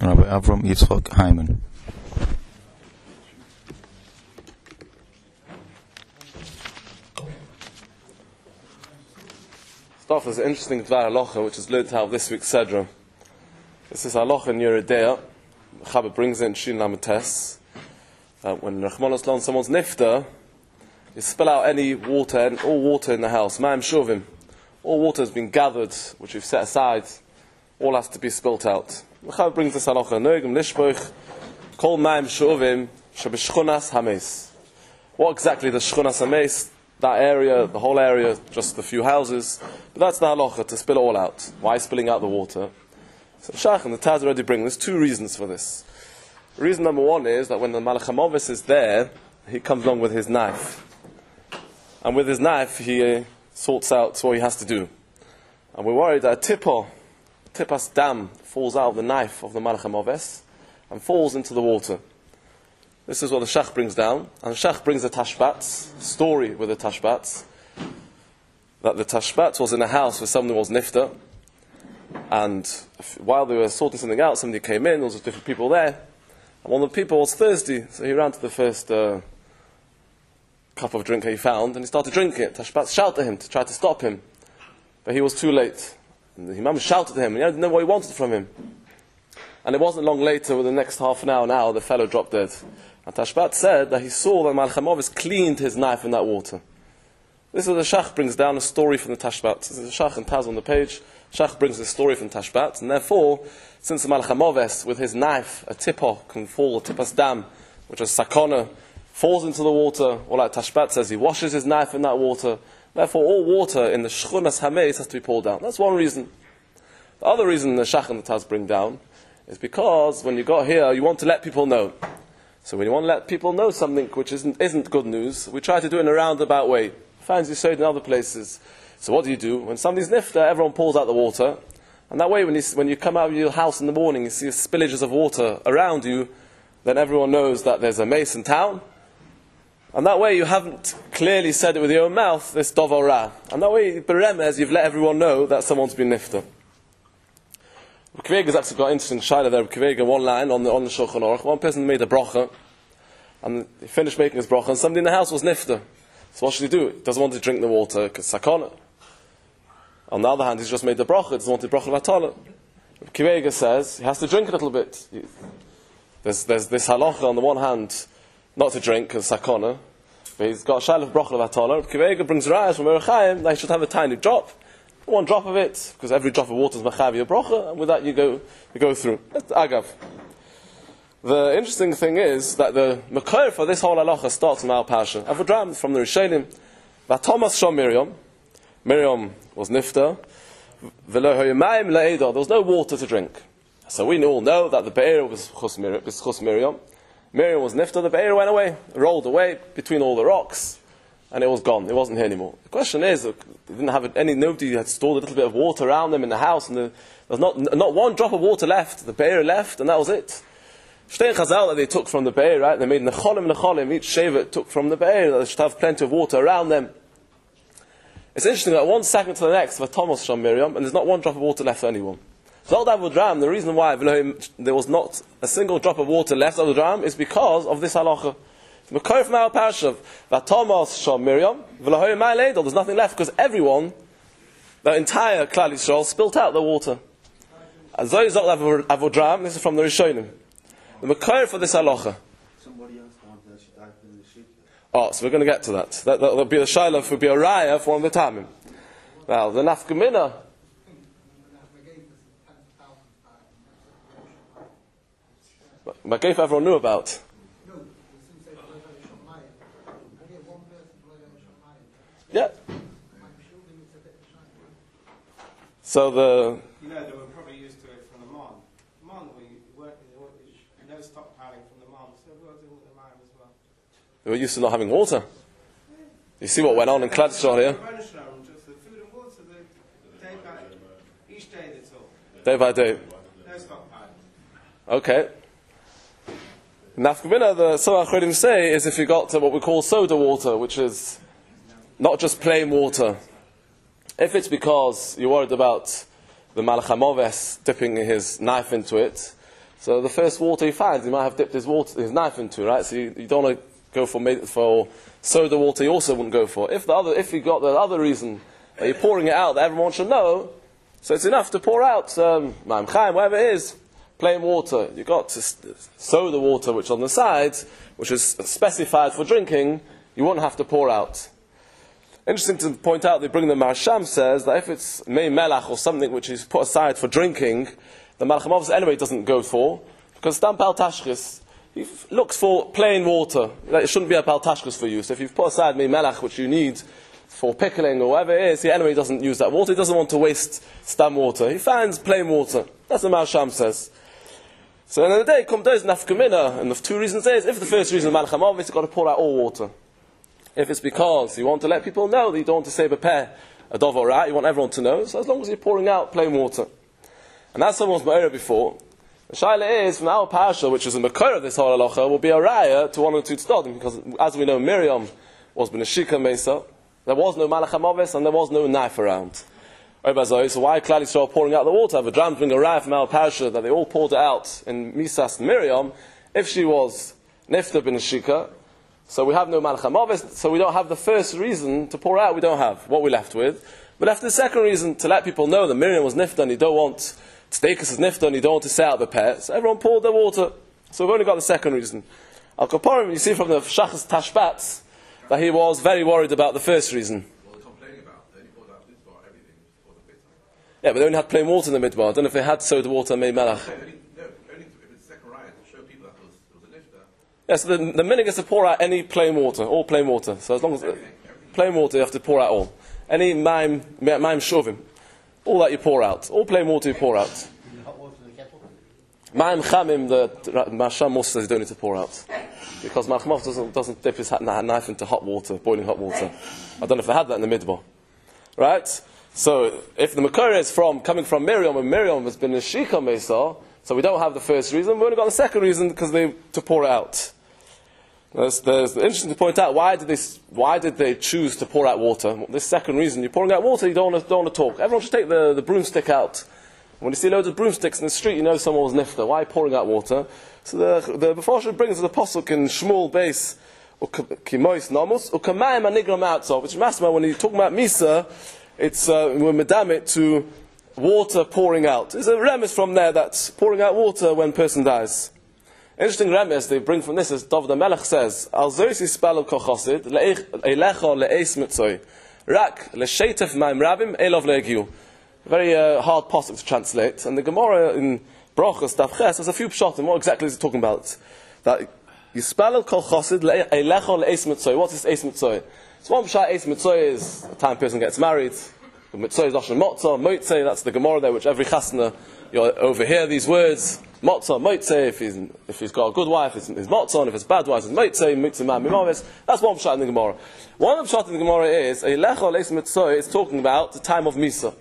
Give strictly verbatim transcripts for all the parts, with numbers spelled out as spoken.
Rabbi Avram Yitzchak Hyman. Start with an interesting Dvar Halacha, which is learned out of this week's Sedra. This is Halacha in Yeridea. Chabad brings in Shin Lamates. Uh, when Rachmanos Litzlan someone's nifta, you spill out any water, and all water in the house. Ma'am Shuvim. All water has been gathered, which we've set aside. All has to be spilt out. Chabad brings this Halacha. Noegim Lishboich. Kol Ma'am Shuvim. Shabishchunas Hames. What exactly the Shchunas Hames? That area, the whole area, just a few houses. But that's the halacha, to spill it all out. Why spilling out the water? So Shach and the Taz already bring, there's two reasons for this. Reason number one is that when the Malach HaMoves is there, he comes along with his knife. And with his knife, he uh, sorts out what he has to do. And we're worried that a tipah, tipas dam, falls out of the knife of the Malach HaMoves and falls into the water. This is what the Shach brings down. And the Shach brings a Tashbat, story with the Tashbat, that the Tashbat was in a house where somebody was nifta, and while they were sorting something out, somebody came in, there was different people there, and one of the people was thirsty, so he ran to the first uh, cup of drink he found, and he started drinking it. Tashbat shouted at him to try to stop him, but he was too late. And the Imam shouted at him, and he didn't know what he wanted from him. And it wasn't long later, with the next half an hour, an hour, the fellow dropped dead. And Tashbat said that he saw that Malach HaMoves cleaned his knife in that water. This is what the Shach brings down, a story from the Tashbat. This is the Shach and Taz on the page. Shach brings the story from Tashbat, and therefore, since the Malach HaMoves, with his knife, a tipah can fall, a tipas dam, which is sakona, falls into the water, or like Tashbat says, he washes his knife in that water. Therefore, all water in the Shchunas Hames has to be pulled down. That's one reason. The other reason the Shach and the Taz bring down is because when you got here, you want to let people know. So when you want to let people know something which isn't isn't good news, we try to do it in a roundabout way. Finds you showed in other places. So what do you do? When somebody's nifta, everyone pulls out the water. And that way, when you, when you come out of your house in the morning, you see spillages of water around you, then everyone knows that there's a mace in town. And that way, you haven't clearly said it with your own mouth, this dovar ra. And that way, beremez, you've let everyone know that someone's been nifta. Kvega has actually got an interesting shayla there. Kvega, one line on the on the Shulchan Aruch. One person made a bracha, and he finished making his bracha, and somebody in the house was nifta. So what should he do? He doesn't want to drink the water because sakana. On the other hand, he's just made the bracha. He doesn't want the bracha vatala. Kvega says he has to drink a little bit. There's there's this halacha on the one hand, not to drink because sakana, but he's got a shayla of bracha vatala. Kvega brings rayas from Erechaim that he should have a tiny drop. One drop of it, because every drop of water is machavi a bracha, and with that you go you go through. That's agav. The interesting thing is that the makor for this whole halacha starts in our parsha. Avodram from the Rishonim. Vatomas shom Miriam. Miriam was nifta. V'lo hoyamayim le'edah. There was no water to drink. So we all know that the be'er was chus Miriam. Miriam was nifta. The be'er went away, rolled away between all the rocks. And it was gone. It wasn't here anymore. The question is, they didn't have any. Nobody had stored a little bit of water around them in the house, and the, there's not not one drop of water left. The be'er left, and that was it. Shtein Chazal that they took from the be'er, right? They made necholim necholim. Each shevet took from the be'er. They should have plenty of water around them. It's interesting that one second to the next, for Thomas Sham Miriam, and there's not one drop of water left for anyone. So Zaldav Ram, the reason why there was not a single drop of water left of the Ram is because of this halacha. The makor from our parasha, Vatomas Sham Miriam, v'lahoy ma'al eidol. There's nothing left because everyone, the entire Klal Yisrael, spilt out the water. And Zoy Zot Avodram, this is from the Rishonim. The makor for this halacha. Somebody else wanted that should dive in the sheep. Oh, so we're going to get to that. That will be a shayla, would be a raya for one of the tamim. Now, the nafkamina. Magayf everyone knew about. Yeah. So the. You know, they were probably used to it from the Mon. Mon, we work, no stockpiling from the Mon, so we were doing with the Mon as well. They were used to not having water. You see what went on in Klal Yisrael here? Just the food and water, the day by each day they took. Day by day. No stockpiling. Okay. Nafkamina, the Soach Chodim say, is if you got to what we call soda water, which is not just plain water. If it's because you're worried about the Malach HaMoves dipping his knife into it, So the first water he finds, he might have dipped his water, his knife into, right? So you, you don't want to go for ma- for soda water. You also wouldn't go for. If the other, if you got the other reason that you're pouring it out that everyone should know, so it's enough to pour out um, Maim Chaim, whatever it is, plain water. You got to soda water, which on the sides, which is specified for drinking, you wouldn't have to pour out. Interesting to point out, they bring the Marsham says that if it's mei melach or something which is put aside for drinking, the Malach HaMavis anyway doesn't go for, because stam pal tashchis, he f- looks for plain water. It shouldn't be a pal tashchis for you. So if you've put aside mei melach, which you need for pickling or whatever it is, he anyway doesn't use that water. He doesn't want to waste stam water. He finds plain water. That's what Marsham says. So in the day, come there's nafkamina, and the two reasons is, if the first reason is Malach HaMavis, you've got to pour out all water. If it's because you want to let people know that you don't want to say bepeh a dov or rat, you want everyone to know, so as long as you're pouring out plain water. And as someone was ma'ira before, the shaila is, from our parasha, which is a makor of this whole halacha, will be a raya to one or two tzedadim, because as we know, Miriam was b'neshika mesa, there was no Malach HaMavis, and there was no knife around. So why Klal Yisrael pouring out the water? Have a dram bring a raya from our parasha that they all poured it out in Misas and Miriam, if she was nifta b'neshika, so we have no Malach HaMavis, so we don't have the first reason to pour out, we don't have. What we're left with, we're left with the second reason to let people know that Miriam was nifta and you don't want, Tzedekis is nifta and you don't want to say out the pet, so everyone poured their water. So we've only got the second reason. Al Kaparim, you see from the Shachas Tashbats, that he was very worried about the first reason. Well, they're complaining about, they poured out midbar, everything for the pit. Yeah, but they only had plain water in the midbar. I don't know if they had soda water made melach. No, only, no, only if it's second riot to show people that it was, it was a nifta. Yeah, so the, the minig is to pour out any plain water, all plain water. So as long as Everything, everything. plain water, you have to pour out all. Any maim, maim shovim, all that you pour out. All plain water you pour out. Hot water in the kettle? Maim chamim, the Masham also says you don't need to pour out. Because Malach HaMavis doesn't, doesn't dip his knife into hot water, boiling hot water. I don't know if they had that in the midbar. Right? So, if the Makor is from, coming from Miriam, and Miriam has been a Shika Mesa, so we don't have the first reason, we've only got the second reason, because they, to pour it out. There's, there's interesting to point out, why did, they, why did they choose to pour out water? Well, this second reason, you're pouring out water, you don't want to, don't want to talk. Everyone should take the, the broomstick out. When you see loads of broomsticks in the street, you know someone was nifta. Why pouring out water? So the the Befosher brings the pasuk in Shmuel base, or kimois namus, or kamayim anigram outside, which masma when you're talking about misa, it's uh, we're medamit to water pouring out. There's a remes from there that's pouring out water when a person dies. Interesting remes they bring from this is David HaMelech says, Al zois yispal kochosid eilecha leeis mitzoi rak leshetef ma'im rabim elov le'egiu. Very uh, hard pasuk to translate, and the Gemara in Brochus Daf Ches has a few pshatim. What exactly is it talking about? That yispal kol chosid eilecha leeis mitzoi. What is eis mitzoi? So one pshat eis mitzoi is the time a person gets married. The mitzoi is lashon motzah, motzei. That's the Gemara there, which every chasna you overhear these words. Motzah, motzei. If he's if he's got a good wife, it's, it's motzah. And if it's bad wife, it's motzei. Motzei man mimavis. That's one pshat in the Gemara. One of the pshat in the Gemara is eilecha leeis mitzoi. It's talking about the time of misa.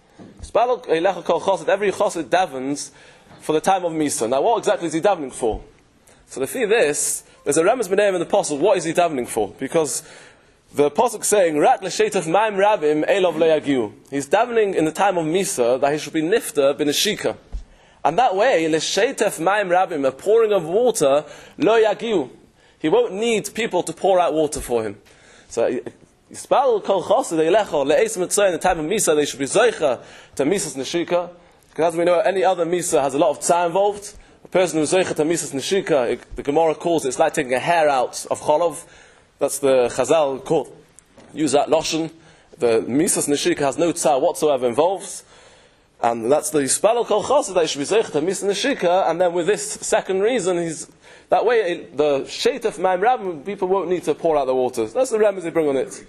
Every chosid davens for the time of Misa. Now, what exactly is he davening for? So, to see this, there's a Rambam's B'nei in the Apostle. What is he davening for? Because the Apostle is saying, "Rak l'shetef ma'im rabim elov le'yagiu." He's davening in the time of Misa that he should be nifta b'neshika, and that way l'shetef ma'im rabim, a pouring of water, lo yagiu. He won't need people to pour out water for him. So. Yispal kol chosid eilecha le'eis mitzvah in the time of Misa, they should be zoicha to Misas Neshika. Because as we know, any other Misa has a lot of tzah involved. A person who's zoicha to Misas Neshika, it, the Gemara calls it, it's like taking a hair out of cholov. That's the Chazal called, use that loshon. The Misas Neshika has no tzah whatsoever involved. And that's the Yispal kol chosid, they should be zoicha to Misas Neshika, and then with this second reason, he's that way, it, the shetef ma'im rabim, people won't need to pour out the waters. That's the remedies they bring on it.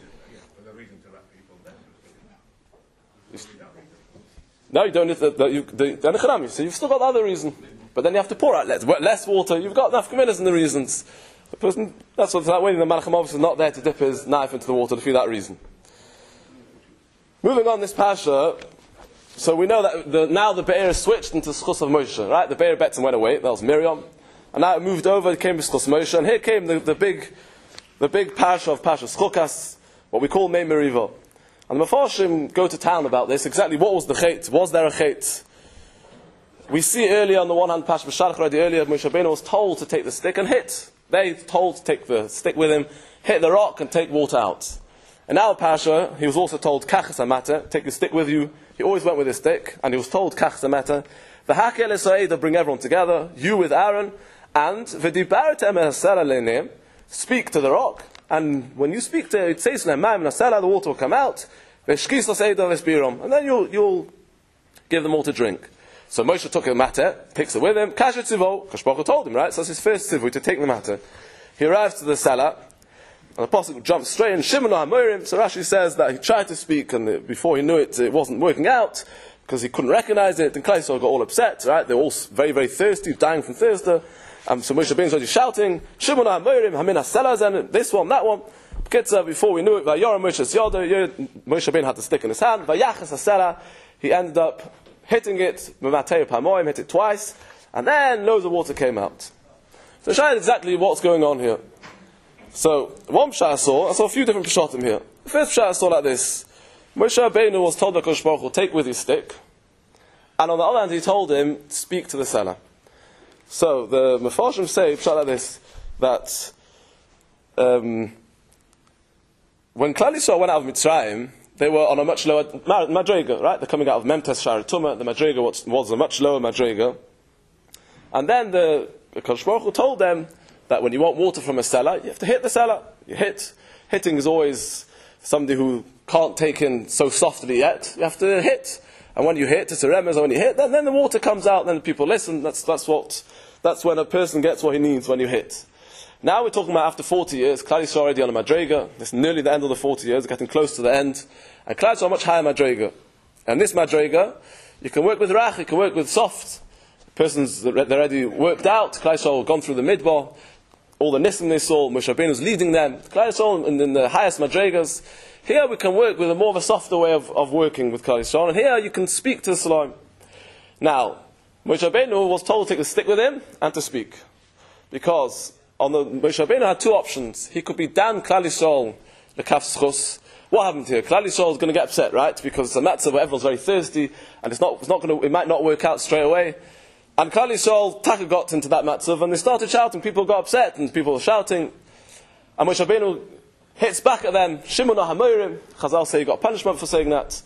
No, you don't need the, the, you, the, the so you've still got the other reason. But then you have to pour out less, less water. You've got enough commitments in the reasons. The person, that's what, that way the Malach HaMavis is not there to dip his knife into the water for that reason. Moving on this pasha, so we know that the, now the Be'er is switched into Schus of Moshe, right? The Be'er Betzim went away, that was Miriam. And now it moved over, it came to Schus Moshe, and here came the, the big the big pasha of Pasha Chukas, what we call Mei Meriva. And the Mefarshim go to town about this, exactly what was the chait, was there a chait? we see earlier on the one hand, Pash B'Shalach already earlier, Moshe Rabbeinu was told to take the stick and hit. They told to take the stick with him, hit the rock and take water out. And now Pasha, he was also told, Kach Samata, take your stick with you. He always went with his stick, and he was told, Kach Samata, the Hakel Esra'eda, bring everyone together, you with Aaron, and V'dibartem Hasela Le'neim, speak to the rock, and when you speak to it, says Le'mam Hasela, the water will come out, V'shkis L'Seida V'Spirom, and then you'll, you'll give them all to drink. So Moshe took a matter, takes it with him, Kasher Tzivo, Kadosh Baruch Hu told him, right? So that's his first tzivui, to take the matter. He arrives to the Sela, and the Apostle jumps straight in, Shimon HaMorim. So Rashi says that he tried to speak, and the, before he knew it, it wasn't working out, because he couldn't recognize it, and Klal Yisrael got all upset, right? They're all very, very thirsty, dying from thirst. Um, so Moshe Rabbeinu started shouting, Shimon HaMorim, Hamin HaSelas, and this one, that one. Kitzah, before we knew it, Vayoram Moshe Yoda, Moshe Rabbeinu had the stick in his hand, Vayachas HaSela, he ended up hitting it, Mamatei Pamoim, hit it twice, and then loads of water came out. So show you exactly what's going on here. So, one pshat I saw, I saw a few different pshatim here. The first pshat I saw like this. Moshe Rabbeinu was told by Kadosh Baruch Hu, take with his stick, and on the other hand he told him, speak to the Sela. So, the Mefarshim say, pshat like this, that um, when Klal Yisrael went out of Mitzrayim, they were on a much lower madrega, right? They're coming out of Memtes Sha'ar Tumah. The madrega was, was a much lower madrega. And then the, the Kadosh Baruch Hu told them that when you want water from a Sela, you have to hit the Sela. You hit. Hitting is always somebody who can't take in so softly yet. You have to hit. And when you hit, it's a remez, and when you hit, then, then the water comes out, then people listen. That's, that's what, that's when a person gets what he needs, when you hit. Now we're talking about after forty years, Klal Yisrael already on a madrega. It's nearly the end of the forty years, getting close to the end. And Klal Yisrael much higher madrega. And this madrega, you can work with rach, you can work with soft. Persons, they're already worked out. Klal Yisrael gone through the midbar. All the nisim they saw, Moshe Rabbeinu was leading them. Klal Yisrael in, in the highest madregas. Here we can work with a more of a softer way of, of working with Klal Yisrael. And here you can speak to the Shalom. Now, Moshe Rabbeinu was told to take a stick with him and to speak. Because on the Moshe Rabbeinu had two options. He could be Dan Klal Yisrael lekaf schus. What happened here? Klal Yisrael is going to get upset, right? Because it's a matzah where everyone's very thirsty, and it's not, it's not going to, it might not work out straight away. And Klal Yisrael taka got into that matzah, and they started shouting. People got upset, and people were shouting. And Moshe Rabbeinu hits back at them. Shimon HaMorim. Chazal say he got punishment for saying that.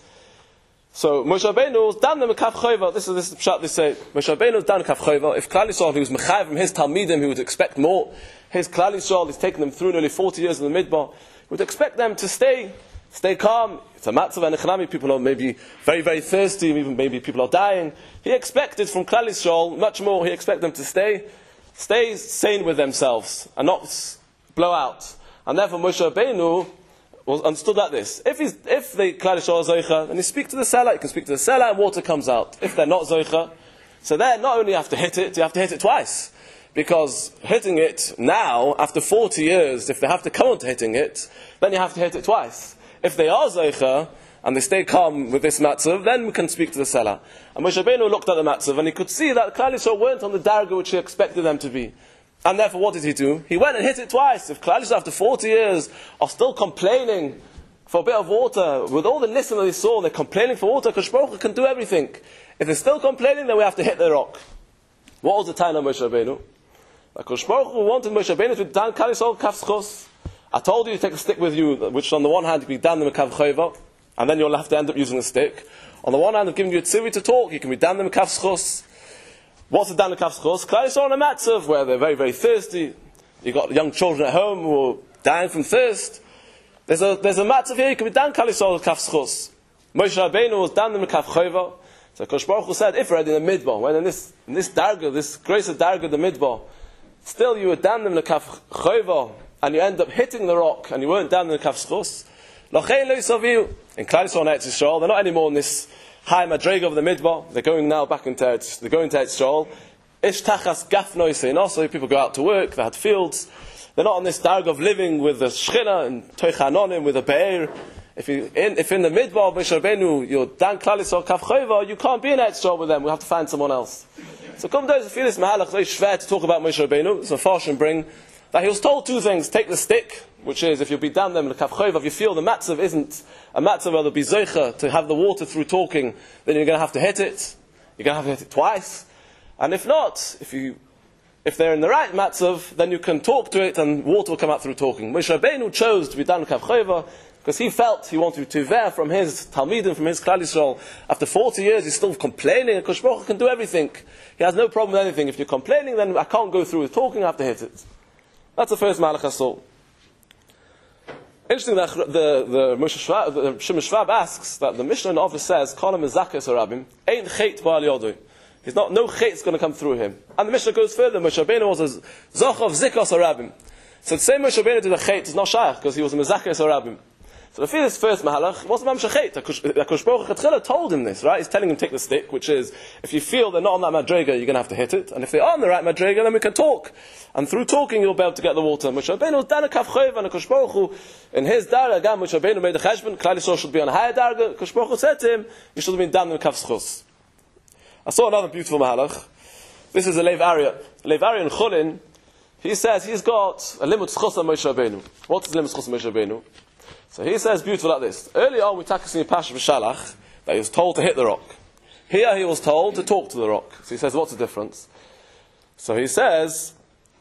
So Moshe Rabbeinu was dan the mekaf chayva. This is this is the pshat they say. Moshe Rabbeinu was dan mekaf chayva. If Klal Yisrael, he was mechayiv from his talmidim, he would expect more. His Klal Yisrael, he's taken them through nearly forty years in the midbar. He would expect them to stay, stay calm. It's a matzav and echanami. People are maybe very, very thirsty. Even maybe people are dying. He expected from Klal Yisrael much more. He expected them to stay, stay sane with themselves and not blow out. And therefore Moshe Rabbeinu was understood like this. If he's, if the Klal Yisrael is zoicha, then you speak to the Sela. You can speak to the Sela and water comes out. If they're not zoicha, so then not only you have to hit it, you have to hit it twice. Because hitting it now, after forty years, if they have to come on to hitting it, then you have to hit it twice. If they are zoicha, and they stay calm with this matzav, then we can speak to the Sela. And Moshe Rabbeinu looked at the matzav, and he could see that Klal Yisrael weren't on the darga which he expected them to be. And therefore, what did he do? He went and hit it twice. If Klal Yisrael after forty years are still complaining for a bit of water, with all the nisim that they saw, they're complaining for water, Kadosh Baruch Hu can do everything. If they're still complaining, then we have to hit the rock. What was the time of Moshe Rabbeinu? Kadosh Baruch Hu wanted Moshe Rabbeinu to dan Klal Yisrael kaf schos. I told you to take a stick with you, which on the one hand you can be dan the mekav chayva, and then you'll have to end up using a stick. On the one hand, I've given you a tzivui to talk, you can be dan the mekav schos. What's the dan the mekav schos? Klal Yisrael on a matzav where they're very, very thirsty. You've got young children at home who are dying from thirst. There's a there's a matzav here, you can be dan Klal Yisrael kaf schos. Moshe Rabbeinu was dan the mekav chayva. So Kadosh Baruch Hu said, if we're already in the midbar, when in this in this darga, this grace of darga, the midbar, still you were dan the mekav chayva, and you end up hitting the rock, and you weren't down in the kaf schos. Lochein lo yisaviu. In Klal Yisrael and Eretz Yisrael, they're not anymore in this high madrega of the midbar. They're going now back into Eretz. They're going to Eretz Yisrael. Ish tachas gafno yisein. Also, people go out to work. They had fields. They're not on this darg of living with the shchina and toichanonim with a be'er. If you in if in the midbar of Moshe Rabbeinu, you're dan Klal Yisrael kaf chayva, you can't be in Eretz Yisrael with them. We have to find someone else. So come down to feel this mahalach very schwer to talk about Moshe Rabbeinu. So Farshim bring that he was told two things. Take the stick, which is, if you'll be down them, if you feel the matzav isn't a matzav where there'll be zeicha to have the water through talking, then you're going to have to hit it. You're going to have to hit it twice. And if not, if you if they're in the right matzav, then you can talk to it and water will come out through talking. Moshe Rabbeinu chose to be done kav chayva because he felt he wanted to ver from his Talmidim, from his Klal Yisrael. After forty years, he's still complaining. And Kosh Baruch Hu can do everything. He has no problem with anything. If you're complaining, then I can't go through with talking. I have to hit it. That's the first Malach HaSol. Interesting that the the Moshe Shvab, the Shimon Shvab asks that the Mishnah in the office says, "Kolam Zakes Harabim ain't chait ba'al yodoi." He's not no chait's going to come through him. And the Mishnah goes further. Moshe Rabbeinu was a zoch of zikos harabim. So to say Moshe Rabbeinu did a chait is not shaykh because he was a mezakes harabim. So if this first mahalach wasn't mam shachet. Akash Baruch Hu told him this, right? He's telling him take the stick, which is if you feel they're not on that madrega, you're going to have to hit it, and if they are on the right madrega, then we can talk. And through talking, you'll be able to get the water. Moshe Rabbeinu was dana kaf chayv, and Akash Baruch Hu in his darga, again Moshe Rabbeinu made a cheshbon. Klal Yisrael should be on a higher darga. Akash Baruch Hu said to him, you should have been done in kaf schus. I saw another beautiful mahalach. This is a Lev Arya. Lev Arya in Chulin. He says he's got a limit schus on Moshe Rabbeinu. What is limit schus on Moshe Rabbeinu? So he says beautiful like this. Early on we talked in Pasha V'Shalach that he was told to hit the rock. Here he was told to talk to the rock. So he says, what's the difference? So he says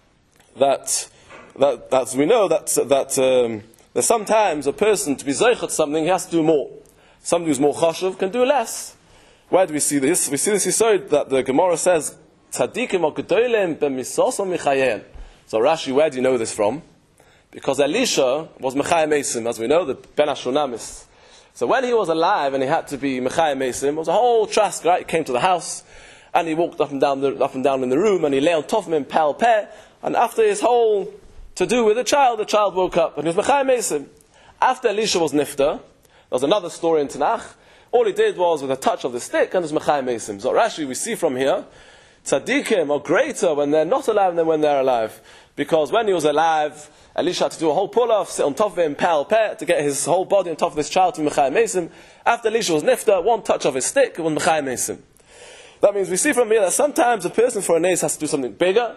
that that that we know that that um, that sometimes a person to be zeichet something he has to do more. Somebody who's more chashuv can do less. Where do we see this? We see this yesod that the Gemara says tzadikim or gedolim b'misosom michayim. So Rashi, where do you know this from? Because Elisha was Mechayim Mesim, as we know, the Ben Ashunamis. So when he was alive and he had to be Mechayim Mesim, it was a whole trask, right? He came to the house and he walked up and down the, up and down in the room and he lay on top of him, pal peh. And after his whole to do with the child, the child woke up and he was Mechayim Mesim. After Elisha was Nifta, there was another story in Tanakh. All he did was with a touch of the stick and it was Mechayim Mesim. So Rashi, we see from here, tzaddikim are greater when they're not alive than when they're alive. Because when he was alive, Elisha had to do a whole pull-off, sit on top of him, pal peh, to get his whole body on top of this child to Mechayim Mesim. After Elisha was nifta, one touch of his stick was Mechayim Mesim. That means we see from here that sometimes a person for a nace has to do something bigger,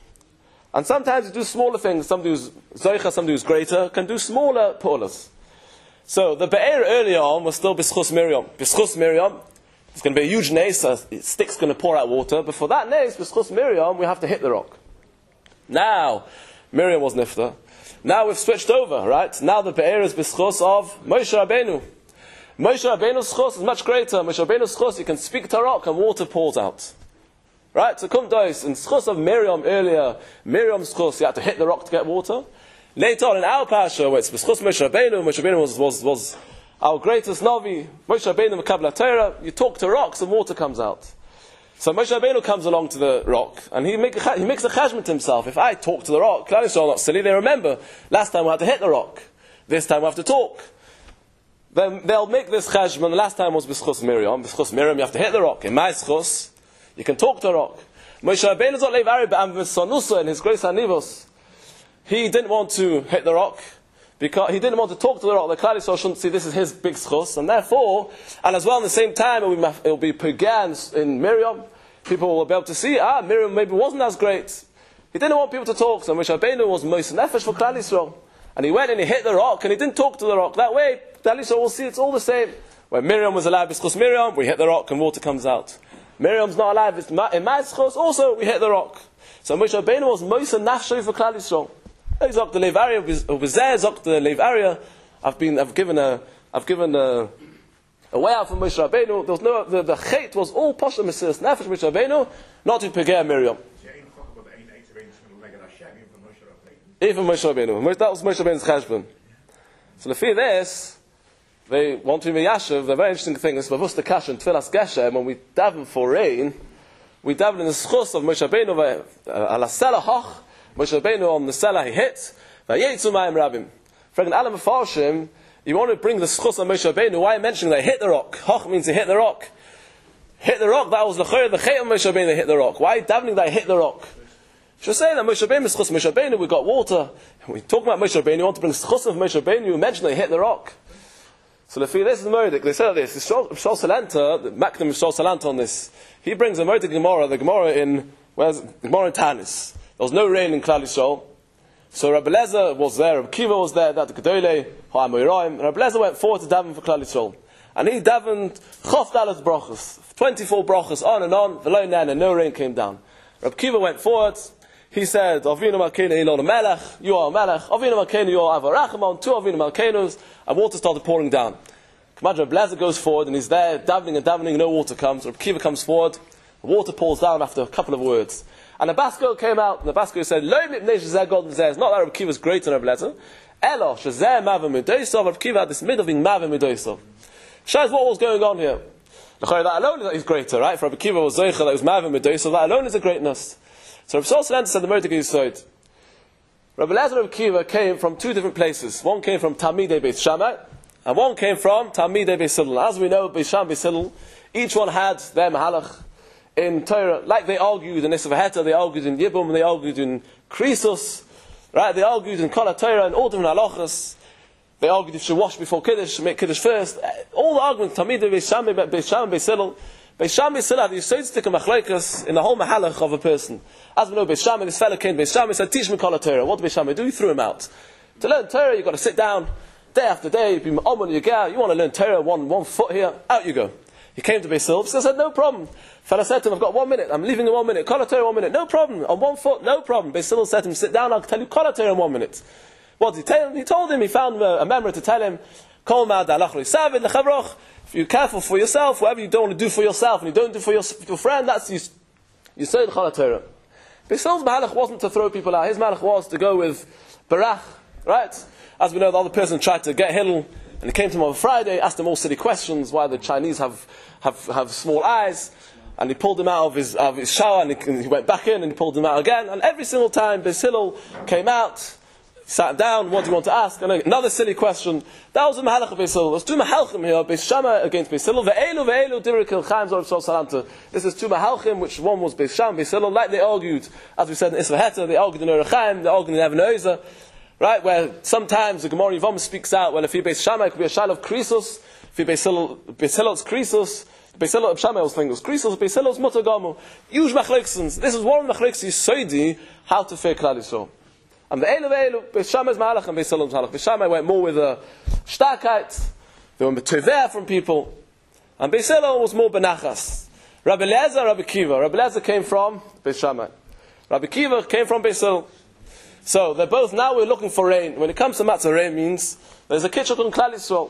and sometimes you do smaller things. Somebody who's zoicha, somebody who's greater, can do smaller pull-offs. So the be'er earlier on was still B'schus Miriam. B'schus Miriam, it's going to be a huge nace, a stick's going to pour out water, but for that nace, B'schus Miriam, we have to hit the rock. Now, Miriam was nifta. Now we've switched over, right? Now the be'er is b'schus of Moshe Rabbeinu. Moshe Rabbeinu's schus is much greater. Moshe Rabbeinu's schus, you can speak to a rock and water pours out. Right? So kum dois, in schus of Miriam earlier, Miriam's schus, you had to hit the rock to get water. Later on in our pasha, where it's b'schus Moshe Rabbeinu, Moshe Rabbeinu was, was, was our greatest Navi, Moshe Rabbeinu Mekabel Torah, you talk to rocks and water comes out. So Moshe Rabbeinu comes along to the rock, and he, make a, he makes a cheshbon to himself. If I talk to the rock, Klal Yisrael not silly, they remember, last time we had to hit the rock, this time we have to talk. Then they'll make this cheshbon, the last time was b'schus Miriam, b'schus Miriam you have to hit the rock. In my schus, you can talk to the rock. Moshe Rabbeinu is not leiv ari b'am v'sonusa in his grace hanivos. He didn't want to hit the rock, because he didn't want to talk to the rock. The Klal Yisrael shouldn't see this is his big schus, and therefore, and as well at the same time, it will be, it will be pagan in Miriam. People will be able to see, ah, Miriam maybe wasn't as great. He didn't want people to talk, so Moshe Rabbeinu was Moshe Nefesh for Klal Yisrael. And he went and he hit the rock, and he didn't talk to the rock. That way, Klal Yisrael will see it's all the same. When Miriam was alive, b'schus Miriam, we hit the rock and water comes out. Miriam's not alive, it's ma- in my schus, also we hit the rock. So Moshe Rabbeinu was Moshe Nefesh for Klal Yisrael. Zok the Lev Arya, Zok the Lev Arya. I've been, I've given a, I've given a, a way out from Moshe Rabbeinu. There was no, the, the chait was all Pasha Mesiras Nefesh Moshe Rabbeinu, not to Pegei Miriam. Even Moshe Rabbeinu. That was Moshe Rabbeinu's cheshbon. So lefi this, they want to be Yashiv. The very interesting thing is Bavus the Kash and Tfilas Geshem. When we daven for rain, we daven in the schus of Moshe Rabbeinu ala Selah Hoch. Moshe Rabbeinu on the Selah he hit. Vayetzu Mayim Rabim. For an Alam Farshim, you want to bring the schus of Moshe Rabbeinu. Why mentioning they hit the rock? Hoch means he hit the roch. Hit the rock. That was the chayr, the chayr of Moshe Rabbeinu. They hit the rock. Why davening they hit the rock? Should say that Moshe Rabbeinu is schus Moshe Rabbeinu. We got water. We talk about Moshe Rabbeinu. You want to bring schus of Moshe Rabbeinu. You mention they hit the rock. So this is the Murdik. They said this. Shol Salanta, the Makdim Shol Salanta on this. He brings a Murdik Gemara. The Gemara in where's the Gemara in Tanis. There was no rain in Klal Yisrael. So Rabbi Lezer was there, Rabbi Kiva was there, that the Gedolei, Ha'amoyroim. Rabbi Lezer went forward to daven for Klal Yisrael. And he davened Chof Dalet brachos, twenty-four brachos on and on, v'lo nan, and no rain came down. Reb Kiva went forward. He said, Avinu Malkeinu Elon Melech, you are a Melech. Avinu Malkeinu, you are Avarachimon. Two Avinu Malkeinus, and water started pouring down. Imagine Reb Lezer goes forward, and he's there davening and davening, no water comes. Reb Kiva comes forward, the water pours down after a couple of words. And the Basco came out, and the Basco said, Lo mipnei shezeh God mizeh. It's not that Reb Kiva's greater than Reb Lezer. Elo shezeh maveh midoisov. Reb Kiva had this mid of being maveh midoisov. Shows what was going on here. That alone is that he's greater, right? For Reb Kiva was zeicha, that was maveh midoisov. That alone is a greatness. So Reb Sol Salanter said the Mordechai Yisod. Rabbi Lezer and Reb Kiva came from two different places. One came from Talmidei Beis Shammai, and one came from Talmidei Beis Hillel. As we know, Beis Shammai, Beis Hillel, each one had their mahalach in Torah. Like they argued in Esav Heta, they argued in Yibum, and they argued in Krisus, right? They argued in Kol HaTorah and all different halachas. They argued if you should wash before Kiddush, make Kiddush first. All the arguments, Talmidei Beis Shammai, Beis Shammai, Beis Hillel. Beis Shammai still had the Yisod Machlokes in the whole mahalach of a person. As we know, Beis Shammai, this fellow came to Beis Shammai, said, teach me Kol HaTorah. What did Beis Shammai do? He threw him out. To learn Torah, you've got to sit down, day after day, be Ma'amon Yagah, you want to learn Torah, one, one foot here, out you go. He came to Beis Hillel, so I said, no problem. Fellow said to him, I've got one minute, I'm leaving in one minute, Kol HaTorah one minute, no problem, on one foot, no problem. Beis Hillel said to him, sit down, I'll tell you Kol HaTorah in one minute. What did he tell him? He told him, he found a, a memory to tell him, Kol Ma'ad Alach L'Yisavid L'Chavroch. If you're careful for yourself, whatever you don't want to do for yourself, and you don't do for your, your friend, that's you. You say the Chol HaTorah. Beis Hillel's mahalach wasn't to throw people out. His mahalach was to go with barach, right? As we know, the other person tried to get Hillel, and he came to him on Friday, asked him all silly questions, why the Chinese have have, have small eyes, and he pulled him out of his, of his shower, and he, he went back in, and he pulled him out again, and every single time Beis Hillel came out, sat down, what do you want to ask? And another silly question. That was the mahalach of Beis Hillel. There's two mahalchim here, Beis Shammai against Beis Hillel. Ve'elu, ve'elu, divrei Kil Chaim Zor Sol Salanter. This is two mahalchim, which one was Beis Shammai, Beis Hillel, like they argued, as we said in Esav Heta, they argued in Orach Chaim, they argued in Even HaOzer, right, where sometimes the Gemara Yivam speaks out, well, if he Beis Shammai, it could be a shal of Krisus, if he Beis Hillel, Beis Hillel's Krisus, Beis Hillel of Shammai was thinking, it was Krisus, Beis Hillel's Mutter Gamu. Huge machlokes. This is one machlokes Yisodi, how to fear Klal Yisrael. And the Eilu Eilu, Beis Shammai's Mahalach and Beis Hillel's Mahalach. Beis Shammai went more with a Shtakite, they went Toveh from people, and Beis Hillel was more Benachas. Rabbi Lezer, Rabbi Kiva. Rabbi Lezer came from Beis Shammai. Rabbi Kiva came from Beis Hillel. So they're both, now we're looking for rain. When it comes to matzah, rain means there's a kitchel from Klal Yisrael.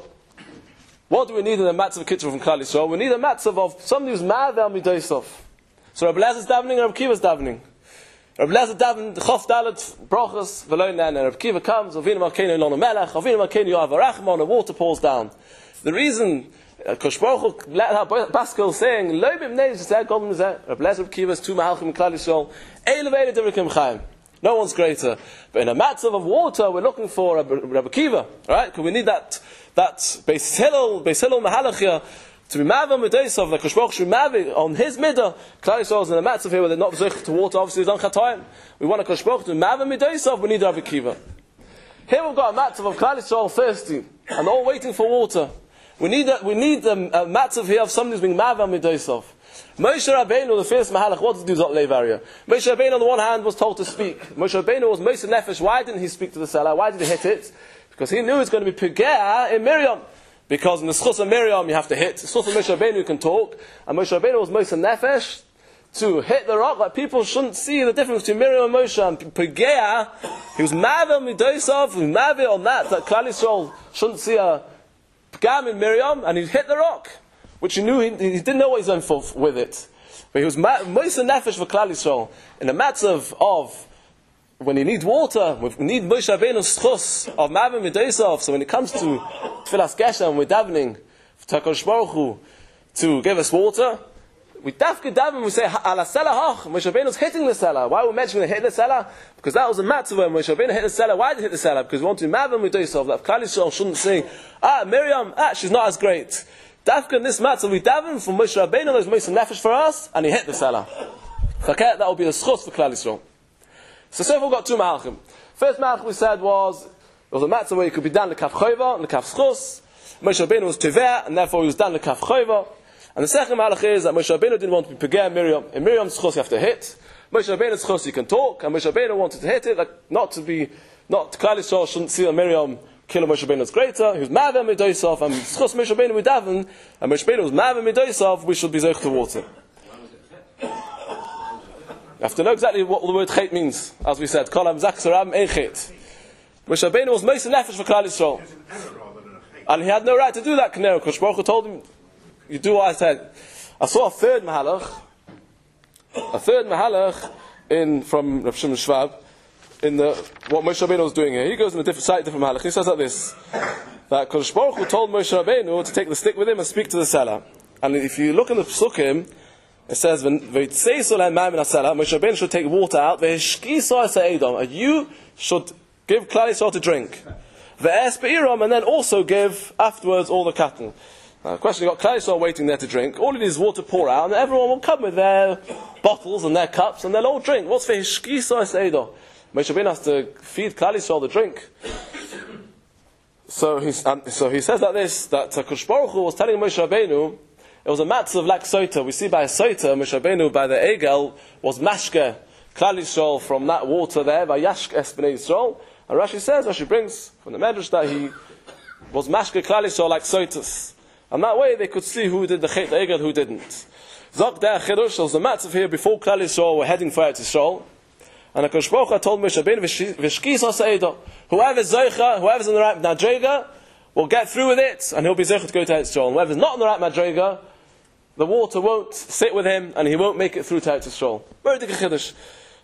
What do we need in a matzah kitchel from Klal Yisrael? We need a matzah of somebody who's mad al midosav. So Rabbi Lezer's davening and Rabbi Kiva's davening. Rabbi Lezer davened Chof Dalet brachos v'lo nan, and Rabbi Kiva comes, Avinu Malkeinu Elon Melech, Avinu Malkeinu Yoav Arachmon, and water pours down. The reason Kosh Baruch Hu let Baskel saying Lo b'mnei zeh God mizeh. Rabbi Lezer, Rabbi Kiva's two mahalchim in Klal Yisrael, Eilu ve'eilu divrei Kil Chaim. No one's greater. But in a matzav of water, we're looking for Rabbi, Rabbi Kiva, right? Because we need that that Beis Hillel, Beis Hillel mahalach here, to be mavah midosav, like Kosh Baruch Hu mavah on his midah. Klal Yisrael is in a matzav here where they're not zech to water. Obviously, they don't have time. We want a Kosh Baruch Hu mavah midosav. We need Rabbi Kiva. Here we've got a matzav of Klal Yisrael thirsty, and they're all waiting for water. We need a, we need a, a matzav here of somebody who's being mavah midosav. Moshe Rabbeinu, the first mahalach, what did he do? Zot levaria. Moshe Rabbeinu on the one hand was told to speak. Moshe Rabbeinu was Moshe Nefesh. Why didn't he speak to the seller? Why did he hit it? Because he knew it's going to be pegea in Miriam. Because in the schus of Miriam you have to hit. The schus of Moshe Rabbeinu can talk, and Moshe Rabbeinu was Moshe Nefesh to hit the rock. Like people shouldn't see the difference between Miriam and Moshe. And pegea, he was mavel midosav, he was mavel on that. That Klal Yisrael shouldn't see a pegam in Miriam, and he hit the rock, which he knew he, he didn't know what he's done for with it. But he was Moshe Nefesh for Klal Yisrael in a matzav of when you need water, we need Moshe Rabbeinu's schus of Mavim Midosav. So when it comes to Tfilas Geshem, we're davening to HaKadosh Baruch Hu to give us water. We dafke daven, we say ala selah hach. Moshe Rabbeinu's hitting the selah. Why are we mentioning hit the selah? Because that was a matzav when Moshe Rabbeinu hit the selah. Why did he hit the selah? Because we want to Mavim Midosav. That Klal Yisrael shouldn't say, ah, Miriam, ah, she's not as great. Dafka in this matzah, we daven from Moshe Rabbeinu, there's Moshe Nefesh for us, and he hit the selah. Chaket, that will be the schus for Klal Yisrael. So, so far we've got two malachim. First malach we said was, it was a matzah where you could be done lekaf choiva, and lekaf schus. Moshe Rabbeinu was tiveh, and therefore he was done lekaf choiva. And the second malach is that Moshe Rabbeinu didn't want to be pegeh Miriam. In Miriam's schus you have to hit. Moshe Rabbeinu's schus you can talk, and Moshe Rabbeinu wanted to hit it, like not to be, not, Klal Yisrael shouldn't see a Miriam Kilo Moshe Rabbeinu is greater, who's Ma'aveh Midosav, and Schus Moshe Rabbeinu with Davin, and Moshe Rabbeinu is Ma'aveh Midosav, we should be Zoich to water. You have to know exactly what the word Chet means, as we said. Kol HaMzak Saram Ein Chet. Moshe Rabbeinu was Moshe Nefesh for Klal Yisrael. And he had no right to do that, Kanero. Kosh Baruch Hu told him, you do what I said. I saw a third Mahalach, a third Mahalach in, from Rav Shimon Schwab, in the, what Moshe Rabbeinu was doing here. He goes in a different side, different Mahalach. He says like this, that Kosh Baruch Hu told Moshe Rabbeinu to take the stick with him and speak to the seller. And if you look in the Psukim, it says, Moshe Rabbeinu should take water out, and you should give Klal Yisrael to drink. And then also give afterwards all the cattle. Now, the question, you've got Klal Yisrael waiting there to drink. All it is water pour out, and everyone will come with their bottles and their cups, and they'll all drink. What's for Hishkisa Seido? Moshe Rabbeinu has to feed Klal Yisrael the drink. So, he's, um, so he says like this, that uh, Kosh Baruch Hu was telling Moshe Rabbeinu, it was a matzah of like Soita. We see by a Soita, Moshe Rabbeinu, by the Egel, was mashke Klal Yisrael from that water there, by Yashk Es B'nai Yisrael. And Rashi says, Rashi brings from the Medrash that he was mashke Klal Yisrael like Soitas. And that way they could see who did the Chet Egel, who didn't. Zok der Chidush, there was a matzah here before Klal Yisrael were heading for Eretz Yisrael. And HaKadosh Baruch Hu told Moshe Rabbeinu, V'shkis ha'se'edah, whoever's Zoicha, whoever's in the right Madrega, will get through with it, and he'll be Zoicha to go to Eretz Yisrael. And whoever's not in the right Madrega, the water won't sit with him, and he won't make it through to Eretz Yisrael. Very dik Chidush.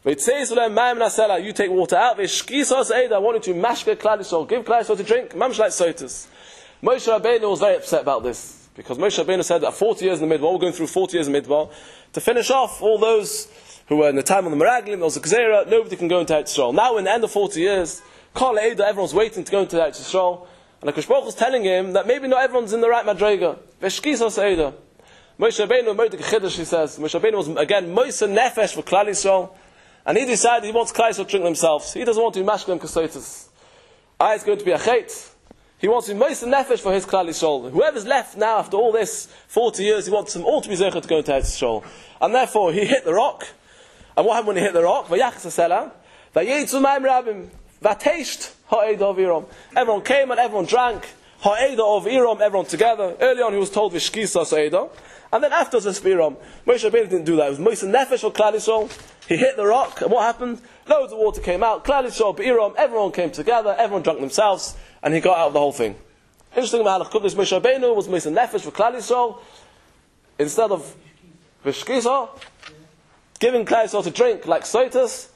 You take water out. I want you to mashke Klal Yisrael, give Klal Yisrael to drink. Mamsh like Soitus. Moshe Rabbeinu was very upset about this, because Moshe Rabbeinu said that forty years in the Midbar, we're going through forty years in the Midbar, to finish off all those who were in the time of the Meraglim, there was a Gezerah, nobody can go into Eretz Yisrael. Now in the end of forty years, Kol Eida, everyone's waiting to go into Eretz Yisrael, and HaKadosh Baruch Hu is telling him that maybe not everyone's in the right Madrega. V'shkis ha'se'edah. Moshe Rabbeinu, Moedik Chidush, he says, Moshe Rabbeinu was again Moshe Nefesh for Klal Yisrael, and he decided he wants Klal Yisrael to drink themselves. He doesn't want to be mashkem kasotis. Ah, it's going to be a chet. He wants to be Moshe Nefesh for his Klal Yisrael. Whoever's left now after all this forty years, he wants them all to be zecher to go into Eretz Yisrael. And therefore, he hit the rock. And what happened when he hit the rock? Vayachas ha'sela, vayetzu ma'im rabim, vatesht ha'eda of Iram. Everyone came and everyone drank. Ha'eda of Iram, everyone together. Early on, he was told v'shkisa ha'eda. And then afterwards, it's Iram. Moshe Rabbeinu didn't do that. It was Moshe Nefesh for Klal Yisrael. He hit the rock, and what happened? Loads of water came out. Klal Yisrael, B'iram, everyone came together, everyone drank themselves, and he got out of the whole thing. Interesting about Halach Kudish, Moshe Rabbeinu was Moshe Nefesh for Klal Yisrael. Instead of V'shkisa, giving Klal Yisrael to drink like Soitas,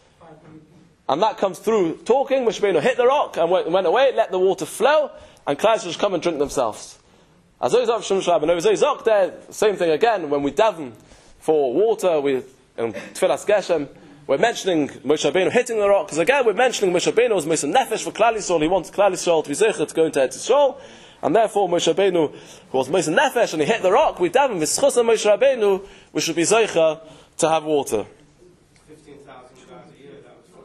and that comes through talking. Moshe Rabbeinu hit the rock and went, went away, let the water flow, and Klal Yisrael just come and drink themselves. As Zok Shem Shlab and Zok there, same thing again. When we daven for water, we in Tfilas Geshem, we're mentioning Moshe Rabbeinu hitting the rock, because again we're mentioning Moshe Rabbeinu was Moshe Nefesh for Klal Yisrael. He wants Klal Yisrael to be zecher to go into Eretz Yisrael, and therefore Moshe Rabbeinu was Moshe Nefesh and he hit the rock. We daven v'schus on Moshe Rabbeinu, we should be zecher to have water. Fifteen thousand shas a year. That was for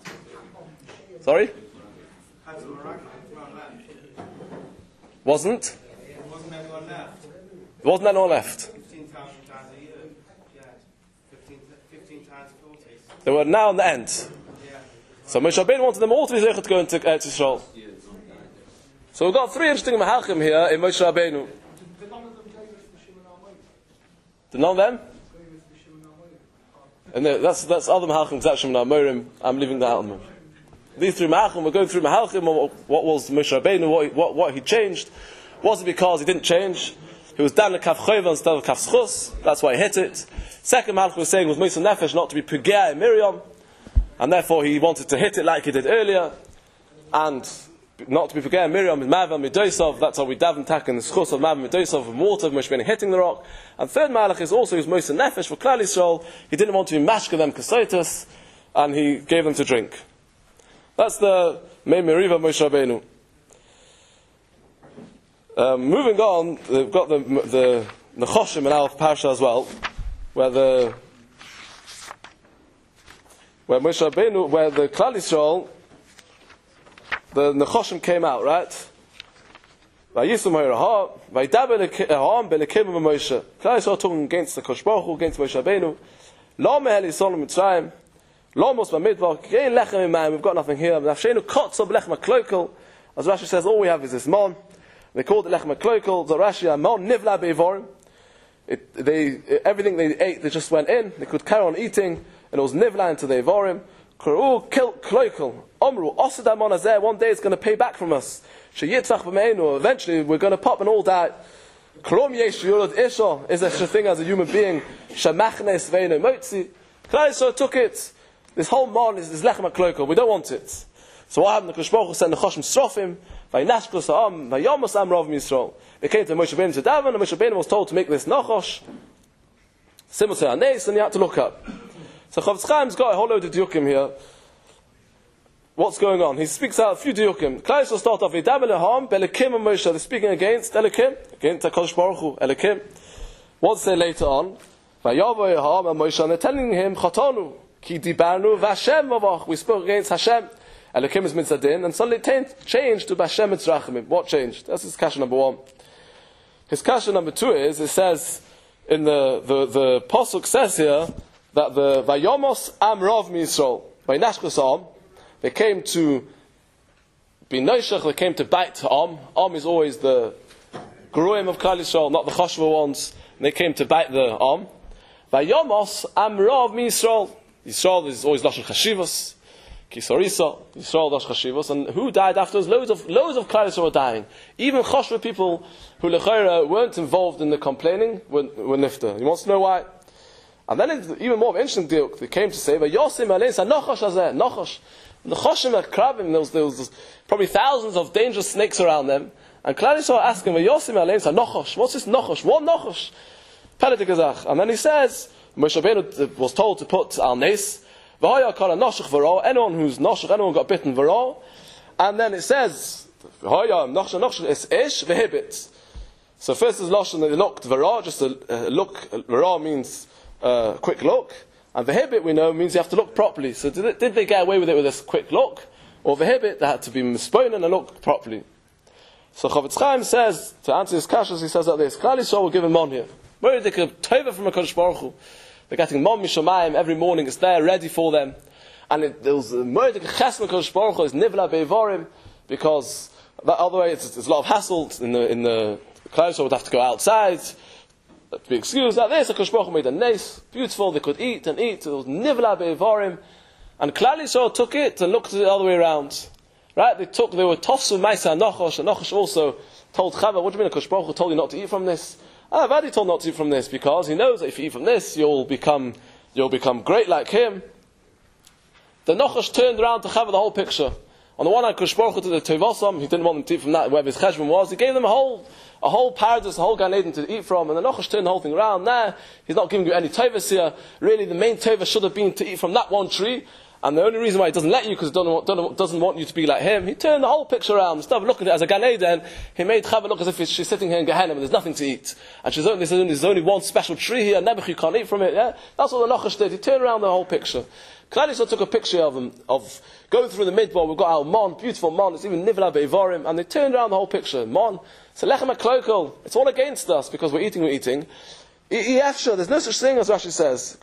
the Katzim. Sorry, Katzim Meraglim, well left. wasn't Wasn't anyone left? wasn't anyone left. Fifteen thousand shas a year. Yeah, fifteen, fifteen times forty. They were now on the end. Yeah. So Moshe Rabbeinu wanted them all to be zecher to go into Eretz Yisrael. So we've got three interesting mahalchim here in Moshe Rabbeinu. The none of them? And the, that's that's other mahalchim, Zat Shimon HaMorim. I'm leaving that out on them. These three mahalchim, we're going through mahalchim. What was Moshe Rabbeinu? What, what what he changed? Was it because he didn't change? He was down the kaf chayva instead of kaf schus. That's why he hit it. Second mahalchim was saying was Moshe Nefesh not to be pugea in Miriam, and therefore he wanted to hit it like he did earlier, and not to be pugea in Miriam is Ma'aveh Midosav. That's how we daven tak in the schus of Ma'aveh Midosav from water, Moshe Rabbeinu hitting the rock. And third mahalach is also his Moshe Nefesh for Klal Yisrael. He didn't want to be mashka them kasoitas, and he gave them to drink. That's the main meriva Moshe Rabbeinu. Um, moving on, they've got the the Nechoshim in our parsha as well, where the where Moshe Rabbeinu, where the Klal Yisrael, the Nechoshim came out, right? Vayisum ha'irah, vaydaber le'ha'am be'lekim v'Moshe. Klal Yisrael talking against the Kosh Baruch Hu, against Moshe Rabbeinu. Lo mehel Yisrael Mitzrayim, lo mos b'midbar, gein lechem imayim. We've got nothing here. Nafsheinu kotzo b'lechem ha'klokel. As Rashi says, all we have is this mon. They called it lechem haklokel. The Rashi mon nivla be'evorim. It, they, everything they ate, they just went in. They could carry on eating, and it was nivla into the evorim. Kru kil kloikel. Omru osada mon azeh. One day it's going to pay back from us. Sheyitzach b'meinu. Eventually we're going to pop and all die. Krom yesh yulad isha is a thing as a human being. Shemachnes veinu motzi. Klal Yisrael took it. This whole mon is this lechem haklokel. We don't want it. So what happened? The Kodesh Baruch Hu sent the Choshim Srofim. Vaynashkos ha'am. Vayamos am Rav Yisrael. They came to Moshe Rabbeinu to daven, and Moshe Rabbeinu was told to make this nachosh. Similar to Anes, and you had to look up. So Chofetz Chaim's got a whole load of diukim here. What's going on? He speaks out a few diukim. Klal Yisrael start off, V'daven leham, Belekim and Moshe. They're speaking against Elikim, against the Kodesh Baruch Hu, Elikim. What's there later on? Vayavo leham and Moshe, and they're telling him, Chatonu, Ki dibarnu v'Hashem mavach. We spoke against Hashem. Elikim is mitzadin, and suddenly it changed to Bashem mitzrachimim. What changed? That's his kasha number one. His kasha number two is, it says, in the, the, the Pasuk says here, that the Vayomos am Rav Yisrael, Vaynashkos am, they came to be noishach, they came to bite Am. Am is always the Gruim of Klal Yisrael, not the Choshva ones. And they came to bite the Am. Vayomos am Rav Yisrael. Yisrael is always Lashon Chashivos. Kisorisa, Yisrael Dash Chashivos. And who died afterwards? Loads of loads of Klal Yisrael were dying. Even Choshva people who Lechaira weren't involved in the complaining were, were nifta. He wants to know why. And then it's even more of an interesting deal. They came to say, Vayosim aleis hanochosh hazeh, nochosh. The Choshim HaKravim, there was, there was probably thousands of dangerous snakes around them. And Klal Yisrael asking, Vayosim aleis hanochosh. What's this nochosh? What nochosh? Peletik Azach. And then he says, Moshe Rabbeinu was told to put al nes. V'hoya kol hanoshach v'ro. Anyone who's noshach, anyone got bitten v'ro. And then it says, V'hoya noshach noshach is ish v'hibit. So first is Lashon, they looked v'ro, just a, a look. V'ro means a uh, quick look. And v'hibit, we know, means you have to look properly. So did, it, did they get away with it with this quick look? Or v'hibit, they had to be misponen and look properly. So Chofetz Chaim says, to answer his kashas, he says like this, Klal Yisrael will give him mon here. Where did they get tova from a Kodesh Baruch Hu? They're getting mon mishamayim every morning, it's there, ready for them. And it, there was a murder ches from Kodesh Baruch Hu, is nivla be'evorim, because that other way, it's, it's a lot of hassle. In the, in the Klal Yisrael would have to go outside, to be excused. Like this, the Kodesh Baruch Hu made a nes, beautiful, they could eat and eat, it was nivla be'evorim. And Klal Yisrael took it and looked at it the other way around. Right? They took, they were tofsu ma'isa and Nochosh, and Nochosh also told Chava, what do you mean, Kodesh Baruch Hu told you not to eat from this? Ah, I've already told not to eat from this, because he knows that if you eat from this, you'll become, you'll become great like him. The Nochosh turned around to Chava the whole picture. On the one hand, Kodesh Baruch Hu to the Tevosam, he didn't want them to eat from that, wherever his cheshbon was, he gave them a whole, a whole paradise, a whole Gan Eden to eat from, and the Nochosh turned the whole thing around. Nah, he's not giving you any Tevos here. Really, the main Tevos should have been to eat from that one tree, and the only reason why he doesn't let you, because he doesn't, doesn't want you to be like him, he turned the whole picture around. Instead of looking at it as a Gan Eden, he made Chava look as if she's sitting here in Gehenna and there's nothing to eat. And she's only, there's, only, there's only one special tree here, Nebuch, you can't eat from it. Yeah? That's what the Nochosh did. He turned around the whole picture. Klal Yisrael took a picture of him, of going through the midbar. We've got our mon, beautiful mon, it's even nivla be'evorim, and they turned around the whole picture. Mon, so lechem haklokel, it's all against us, because we're eating, we're eating. There's no such thing as Rashi says.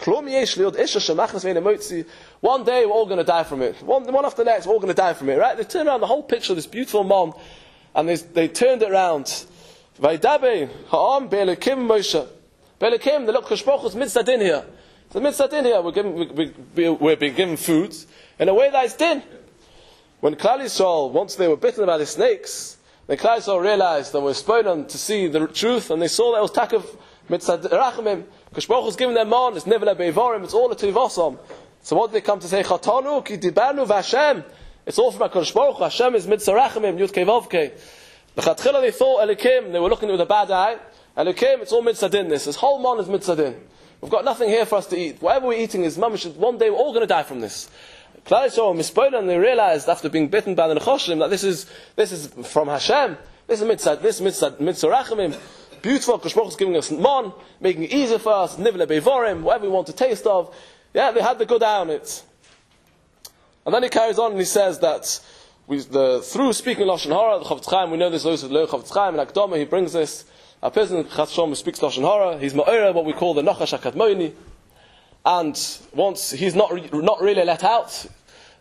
One day we're all going to die from it. One, one after the next, we're all going to die from it. Right? They turned around the whole picture of this beautiful mon, and they, they turned it around. Vaydabe ha'am be'elikim Moshe. Be'elikim, the look Kodesh Baruch Hu's mitzadin here. The mitzadin here, we're, given, we, we, we're being given food in a way that is din. When Klal Yisrael, once they were bitten by the snakes, then Klal Yisrael realized and were spoken to see the truth, and they saw that it was takav mitzad rachamim. Kodesh Baruch Hu's given them mon, it's nivla be'evorim, it's all a tivosam. So what did they come to say? Chatanu ki dibarnu v'Hashem. It's all from Kodesh Baruch Hu. Hashem is mitzad rachamim, yud kei vav kei. B'chatchila they thought Elikim, they were looking at it with a bad eye. Elikim, it's all mitzadin. This This whole mon is mitzadin. We've got nothing here for us to eat. Whatever we're eating is mamish. One day we're all going to die from this. Klal Yisrael mispoken, and they realized after being bitten by the Nechoshim that this is this is from Hashem. This is mitzad. This mitzad mitzad rachamim. Beautiful. Kodesh Baruch Hu is giving us mon, making it easier for us. Nivle be'evorim, whatever we want to taste of. Yeah, they had the good eye on it. And then he carries on and he says that we, the, through speaking Lashon Hara, the Chofetz Chaim, we know this those of the Chofetz Chaim and Akdama, he brings this. A person who speaks Lashon Hara, he's Ma'ira, what we call the Nochash HaKadmoni. And once he's not re- not really let out,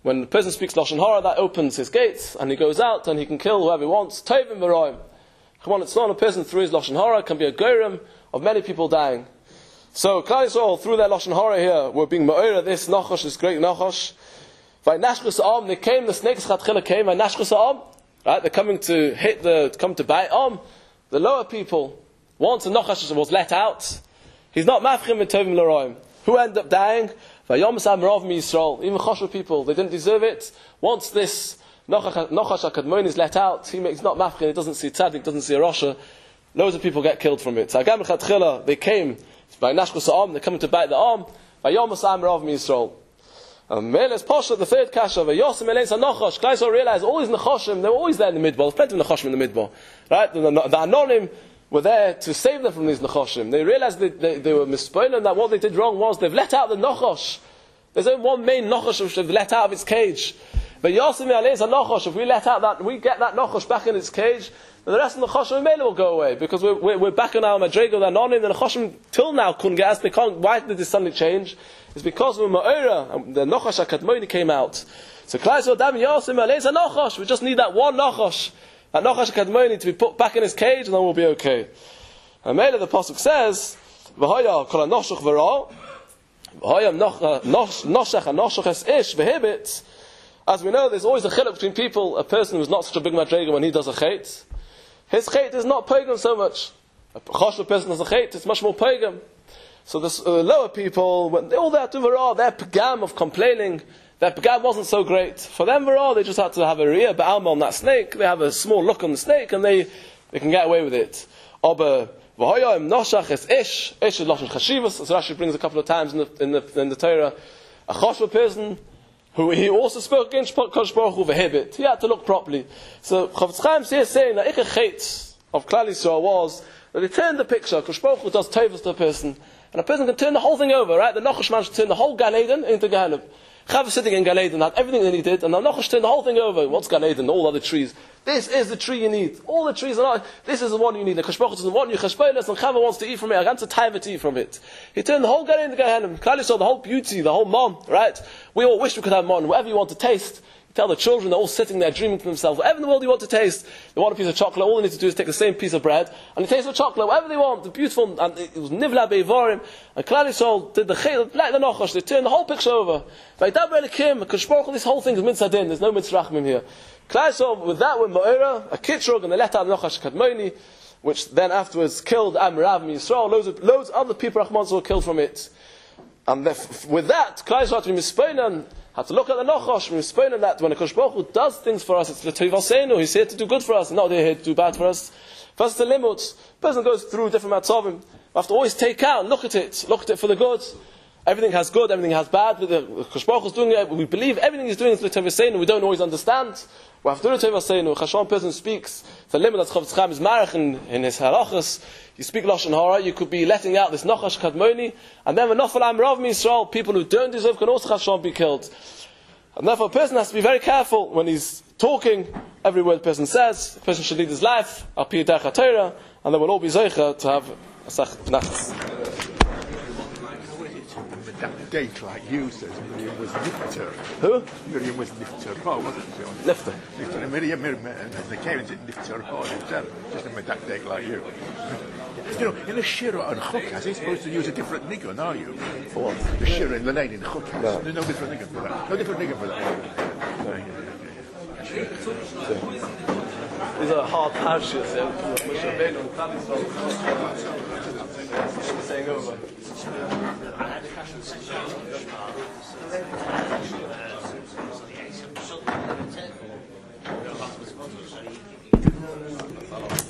when the person speaks Lashon Hara, that opens his gates, and he goes out, and he can kill whoever he wants. Tovim v'roim. Come on, it's not a person through his Lashon Hara can be a goyim of many people dying. So, Klal Yisrael, through their Lashon Hara here, were being ma'ora, this Nachash, this great Nachash. V'nashchus ha'am, they came, the snakes chatchila came, v'nashchus ha'am, right, they're coming to hit the, to come to bite Am, the lower people. Once the Nachash was let out, he's not mafchim with Tovim l'roim. Who ended up dying? Vayomas Amrav Yisrael. Even Choshev people, they didn't deserve it. Once this Nachash HaKadmoni is let out, he makes not mafchim, he doesn't see tzaddik, doesn't see a Rasha. Loads of people get killed from it. So Agam Chatchila, they came by Nashchus Ha'am, they're coming to bite the Am. Vayomas Amrav Yisrael. Meles Posha, the third kasha, Vayosim Eleis HaNachash. Klal Yisrael realized all these Nachashim, they were always there in the midbar. There's plenty of Nachashim in the midbar. Right? The, the, the Anonim were there to save them from these Nachashim. They realized that they, they were mispoiling, that what they did wrong was they've let out the Nachash. There's only one main Nachash which they've let out of its cage. Vayosim Eleis HaNachash, if we let out that, we get that Nachash back in its cage, then the rest of the Nachashim mainly will go away, because we're, we're, we're back on our Madrego, the Anonim, the Nachashim till now couldn't get us, they can't, why did this suddenly change? It's because we're Ma'ora, and the Nachash HaKadmoni came out. So Klal Yisrael Dam Yosim Eleis HaNachash, we just need that one Nachash, that Nachash HaKadmoni to be put back in his cage, and then we'll be okay. And later the Pasuk says, V'hoya kol ha'noshach v'ra, V'hoya noshach ha'noshach es ish v'hibit. As we know, there's always a chiluk between people, a person who's not such a big madrega when he does a chait. His chait is not pagam so much. A choshev person does a chait, it's much more pagam. So the uh, lower people, when they all there to v'ra, their pagam of complaining, their pagam wasn't so great. For them v'ra, they just had to have a riyah ba'alma on that snake, they have a small look on the snake, and they, they can get away with it. Oba, v'hoyam noshach es ish, ish is lashon chashivas, as Rashi brings a couple of times in the, in the, in the Torah. A choshev person, who he also spoke against Kodesh Baruch Hu v'hibit. He had to look properly. So Chofetz Chaim is saying that Ikar Chet of Klal Yisrael was that he turned the picture. Kodesh Baruch Hu does tovus to a person, and a person can turn the whole thing over, right? The Nachash managed to turn the whole Gan Eden into Gehenna. Chava sitting in Gan Eden had everything that he did, and the Nachash turned the whole thing over. What's Gan Eden? All other trees. This is the tree you need. All the trees are not. This is the one you need. The Kodesh Baruch Hu doesn't want you. Cheshbonos, and Chava wants to eat from it. Agam Tzatayva to eat from it. He turned the whole Gan Eden into Gehenna. Klal Yisrael, the whole beauty, the whole mon, right? We all wish we could have mon. Whatever you want to taste. Tell the children, they're all sitting there dreaming to themselves, whatever in the world you want to taste, they want a piece of chocolate, all they need to do is take the same piece of bread, and they taste the chocolate, whatever they want, the beautiful, and it was nivla be'ivorim, and Klal Yisrael did the chayil, like the Nachash, they turned the whole picture over. V'yidabra elikim, Kodesh Baruch Hu, this whole thing is mitzadin, there's no mitzrachmim here. Klal Yisrael, with that, went Ma'ora, a kitrug, and they let out the Nachash Kadmoni, which then afterwards killed Amrav Yisrael, loads of, loads of other people, Rahman, were killed from it. And with that, Klal Yisrael had to be mispoinan, had to look at the Nachash, we explain that when a Kodesh Baruch Hu does things for us, it's l'toivaseinu, he's here to do good for us, not here to do bad for us. First, the limits. The person goes through different matzavim. We have to always take out, look at it, look at it for the good. Everything has good, everything has bad. The Kodesh Baruch Hu is doing it. We believe everything he's doing is l'toivaseinu. We don't always understand. We have to do l'toivaseinu. Chashon person speaks. The limit that Chofetz Chaim is marach in, in his halachas. You speak Lashon Hara, you could be letting out this Nachash Kadmoni, and then when Nafal Amrav Yisrael, people who don't deserve can also Chashon be killed. And therefore a person has to be very careful when he's talking, every word the person says. The person should lead his life, al pi derech haTorah, and then we'll all be zeicha to have a sach nachas. That date, like you said, Miriam was Nifter. Who? Miriam was Nifter. Oh, wasn't she? Nifter. Nifter. Miriam, Miriam, and they came into Nifter. Oh, Nifter. Just a that date like you. You know, in a shira and chukas, you're supposed to use a different nigun, are you? For what? The shira in the lane in chukas. No. There's no different nigun for that. No different nigun for that. No. These are hard parashas, yeah? Moshe Rabbeinu and Klal Yisrael saying over. Thank you.